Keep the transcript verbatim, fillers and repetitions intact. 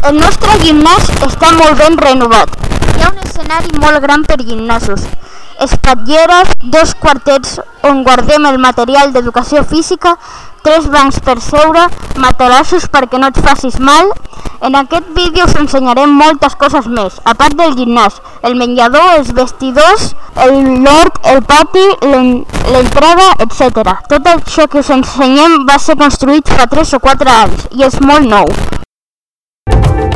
El nostre gimnàs està molt ben renovat. Hi ha un escenari molt gran per gimnasos, espatlleres, dos quartets on guardem el material d'educació física, tres bancs per seure, matalassos perquè no et facis mal. En aquest vídeo us ensenyarem moltes coses més, a part del gimnàs, el menjador, els vestidors, l'hort, el pati, l'entrada, etcètera. Tot això que us ensenyem va ser construït fa tres o quatre anys i és molt nou.